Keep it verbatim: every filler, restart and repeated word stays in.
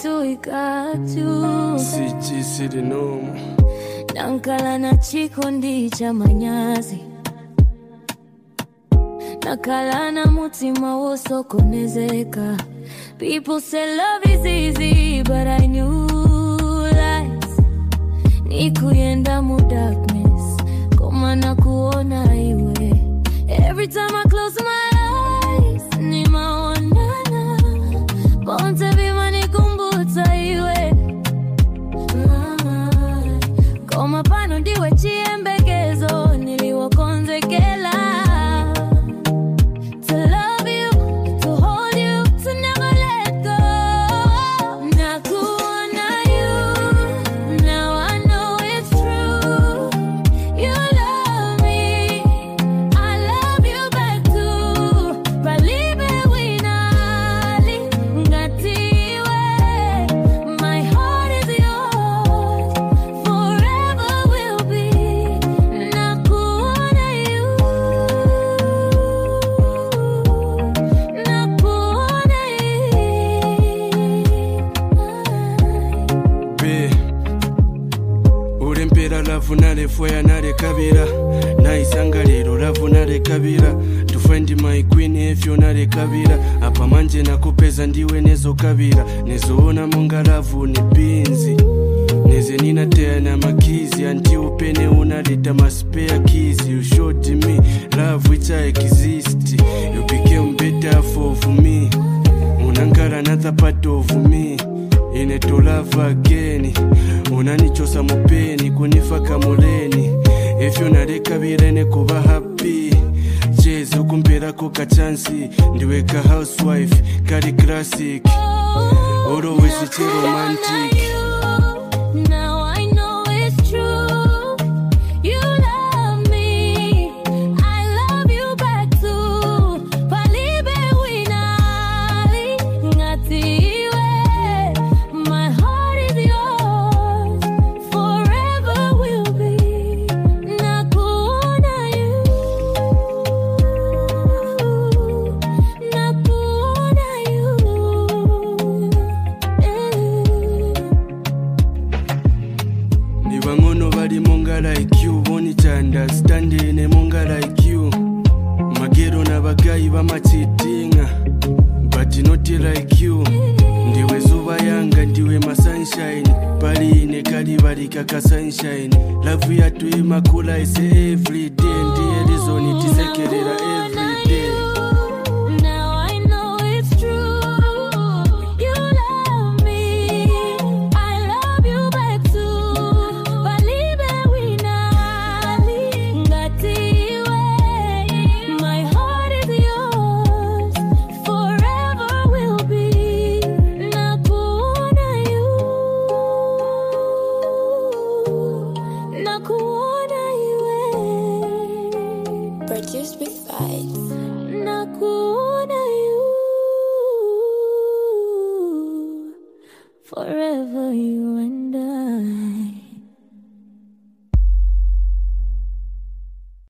tu ikatu Siji siri nomu nankala na chikondi cha manyazi nakala na mutima wosokonezeka. People say love is easy, but I knew lies. Nikuyenda mu darkness, koma na kuona iwe. Every time I close my eyes, ni maonana. Ponte vima nikumbuta iwe. Koma pano ndiwe chiembekezo, niliwakonzekela. Lavunale foya nale kabira na isanga lero lavunale kabira to find my queen if you nale kabira apa manje nakupeza ndiwe nezo kabira nezoona munga lavu ni binzi neze nina tea na makizi anti upene unaleta ma spare keys. You showed me love which I exist, you became better for me, unangara another part of me ine to love again. Unanichosa mupeni kunifaka muleni. If you nareka birene kuba happy chase ukumpera kuka chansi ndiweka housewife kari classic always it's romantic. Like you, boni understand ne monga like you. Magero na bagayi bamachitinga, but not like you. Ndiwe zuba yanga, ndiwe ma sunshine. Pali ne kali bali kaka sunshine. Love ya tu imakula ise every day. Ndiye reason itisekerera every day. Produced with vibes. Nakuona you, forever you.